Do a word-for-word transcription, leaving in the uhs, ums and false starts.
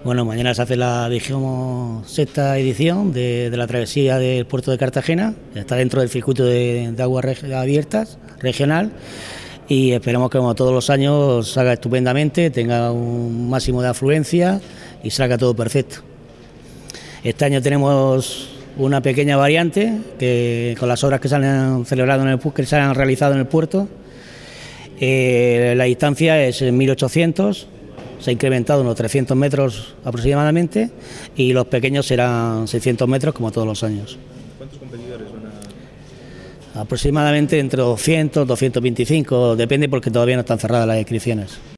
Bueno, mañana se hace la sexta edición de, de la travesía del puerto de Cartagena, está dentro del circuito de, de aguas abiertas regional y esperamos que como todos los años salga estupendamente, tenga un máximo de afluencia y salga todo perfecto. Este año tenemos una pequeña variante que con las obras que se han celebrado en el que se han realizado en el puerto, eh, la distancia es mil ochocientos. Se ha incrementado unos trescientos metros aproximadamente y los pequeños serán seiscientos metros como todos los años. ¿Cuántos competidores van a...? Aproximadamente entre doscientos, doscientos veinticinco, depende porque todavía no están cerradas las inscripciones.